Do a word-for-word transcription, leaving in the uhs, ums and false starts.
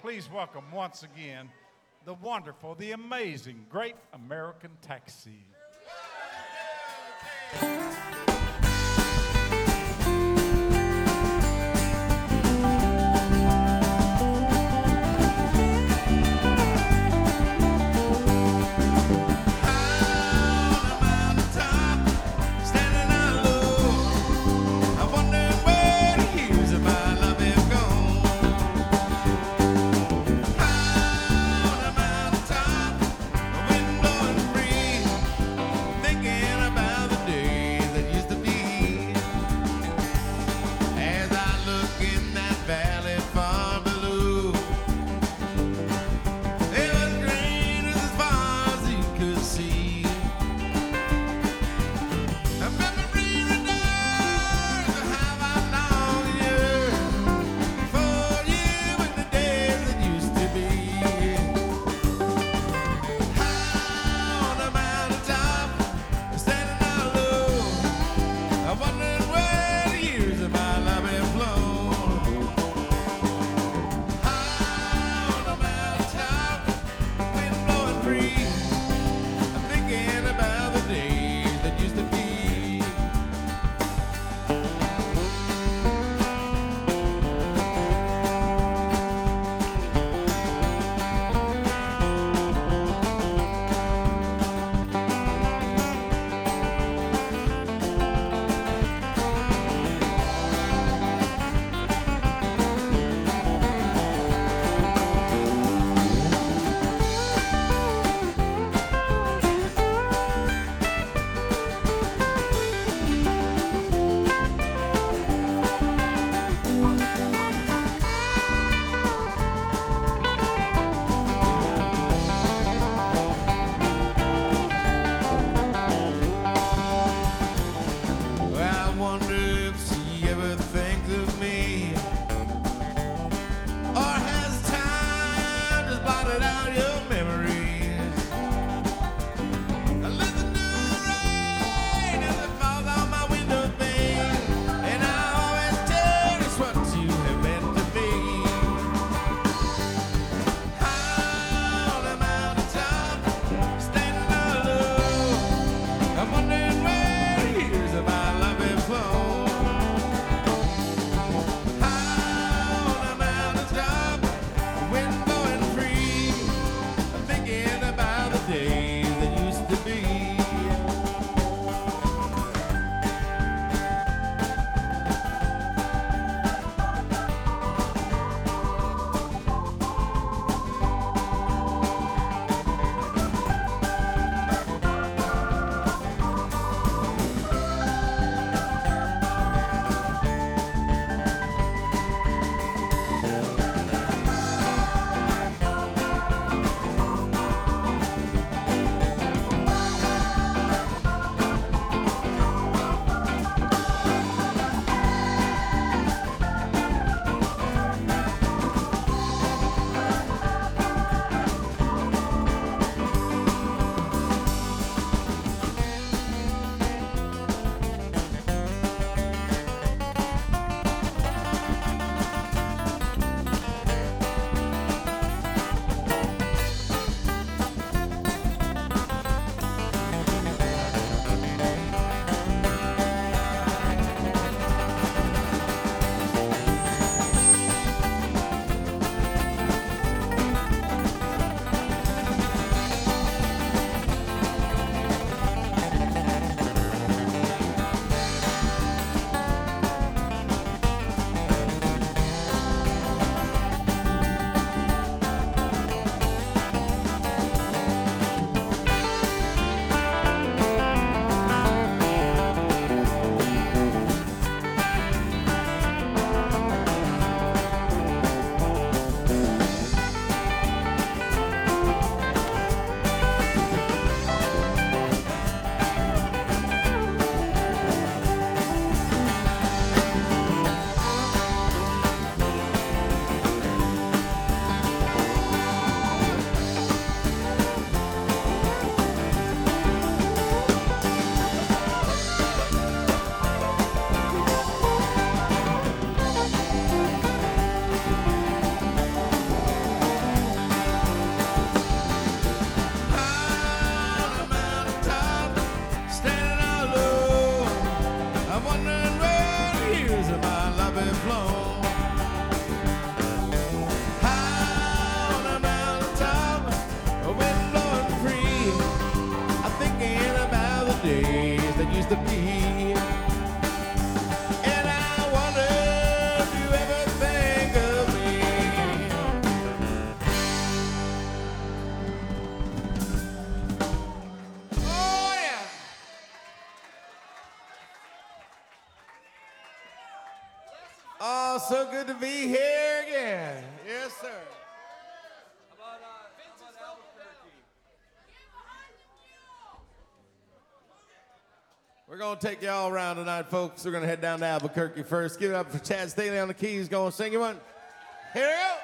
Please welcome once again the wonderful, the amazing, great American Taxi. Thinking about the day used to be. And I wonder if you ever think of me. Oh, yeah. Oh, so good to be here again. Yes, sir. We're going to take y'all around tonight, folks. We're going to head down to Albuquerque first. Give it up for Chad Staley on the keys. Going to sing you one. Here we go.